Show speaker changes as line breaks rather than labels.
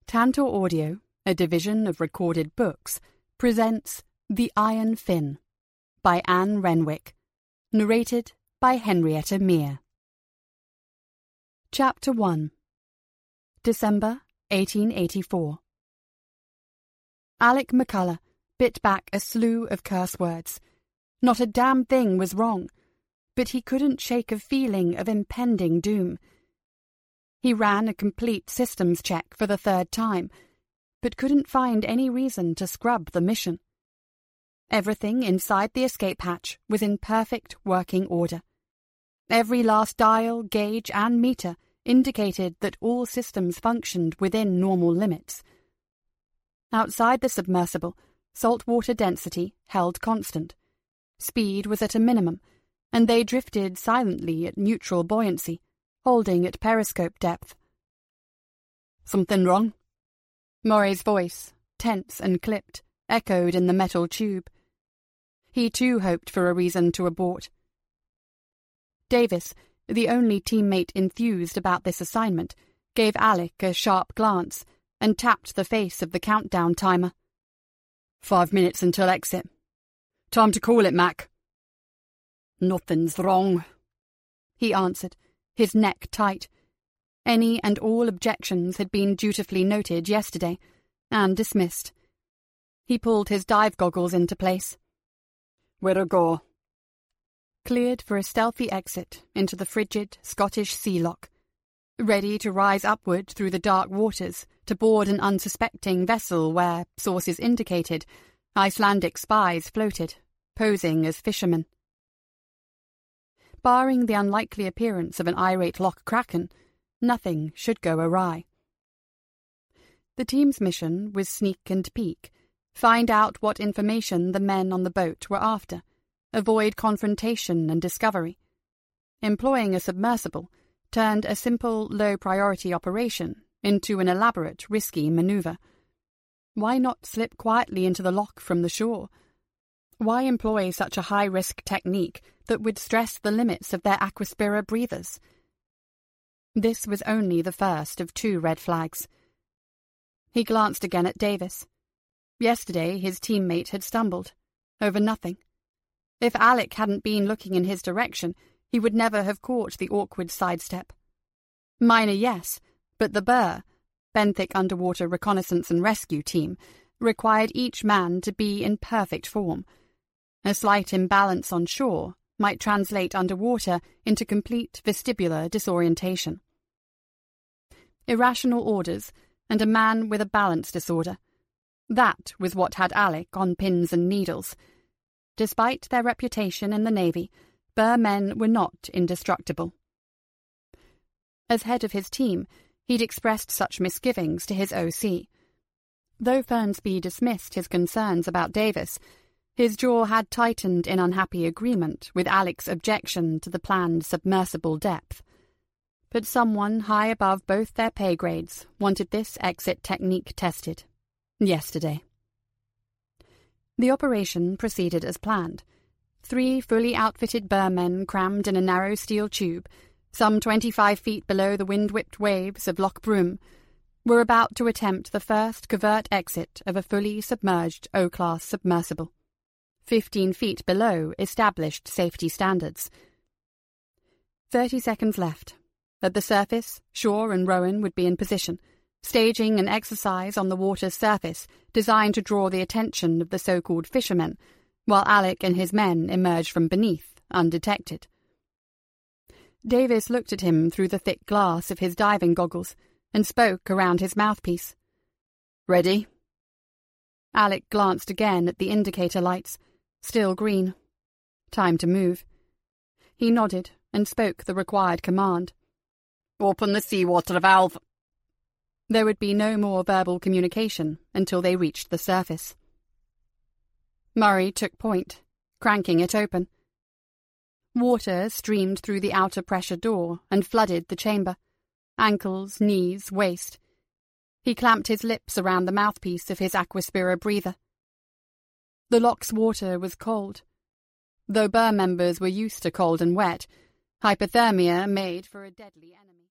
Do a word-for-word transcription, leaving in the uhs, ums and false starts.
Tantor Audio, a division of Recorded Books, presents The Iron Fin by Anne Renwick, narrated by Henrietta Mear. Chapter one. December eighteen eighty-four. Alec McCullough bit back a slew of curse words. Not a damn thing was wrong, but he couldn't shake a feeling of impending doom. He ran a complete systems check for the third time, but couldn't find any reason to scrub the mission. Everything inside the escape hatch was in perfect working order. Every last dial, gauge, and meter indicated that all systems functioned within normal limits. Outside the submersible, saltwater density held constant. Speed was at a minimum, and they drifted silently at neutral buoyancy, holding at periscope depth. "Something wrong?" Murray's voice, tense and clipped, echoed in the metal tube. He too hoped for a reason to abort. Davis, the only teammate enthused about this assignment, gave Alec a sharp glance and tapped the face of the countdown timer. Five minutes until exit. Time to call it, Mac." "Nothing's wrong," he answered, his neck tight. Any and all objections had been dutifully noted yesterday, and dismissed. He pulled his dive goggles into place. "Where'd I go?" Cleared for a stealthy exit into the frigid Scottish sea lock, ready to rise upward through the dark waters to board an unsuspecting vessel where, sources indicated, Icelandic spies floated, posing as fishermen. Barring the unlikely appearance of an irate loch kraken, nothing should go awry. The team's mission was sneak and peek, find out what information the men on the boat were after, avoid confrontation and discovery. Employing a submersible turned a simple, low-priority operation into an elaborate, risky maneuver. Why not slip quietly into the loch from the shore? Why employ such a high-risk technique that would stress the limits of their Aquaspira breathers? This was only the first of two red flags. He glanced again at Davis. Yesterday his teammate had stumbled, over nothing. If Alec hadn't been looking in his direction, he would never have caught the awkward sidestep. Minor, yes, but the B U R, Benthic Underwater Reconnaissance and Rescue Team, required each man to be in perfect form. A slight imbalance on shore might translate underwater into complete vestibular disorientation. Irrational orders and a man with a balance disorder. That was what had Alec on pins and needles. Despite their reputation in the Navy, B U R men were not indestructible. As head of his team, he'd expressed such misgivings to his O C. Though Fernsby dismissed his concerns about Davis, his jaw had tightened in unhappy agreement with Alec's objection to the planned submersible depth. But someone high above both their pay grades wanted this exit technique tested. Yesterday. The operation proceeded as planned. Three fully outfitted B U R men crammed in a narrow steel tube, some twenty-five feet below the wind-whipped waves of Loch Broom, were about to attempt the first covert exit of a fully submerged O-class submersible, fifteen feet below established safety standards. Thirty seconds left. At the surface, Shaw and Rowan would be in position, staging an exercise on the water's surface designed to draw the attention of the so-called fishermen, while Alec and his men emerged from beneath, undetected. Davis looked at him through the thick glass of his diving goggles and spoke around his mouthpiece. "Ready?" Alec glanced again at the indicator lights, still green. Time to move. He nodded and spoke the required command. "Open the seawater valve." There would be no more verbal communication until they reached the surface. Murray took point, cranking it open. Water streamed through the outer pressure door and flooded the chamber, ankles, knees, waist. He clamped his lips around the mouthpiece of his Aquaspira breather. The loch's water was cold. Though B U R members were used to cold and wet, hypothermia made for a deadly enemy.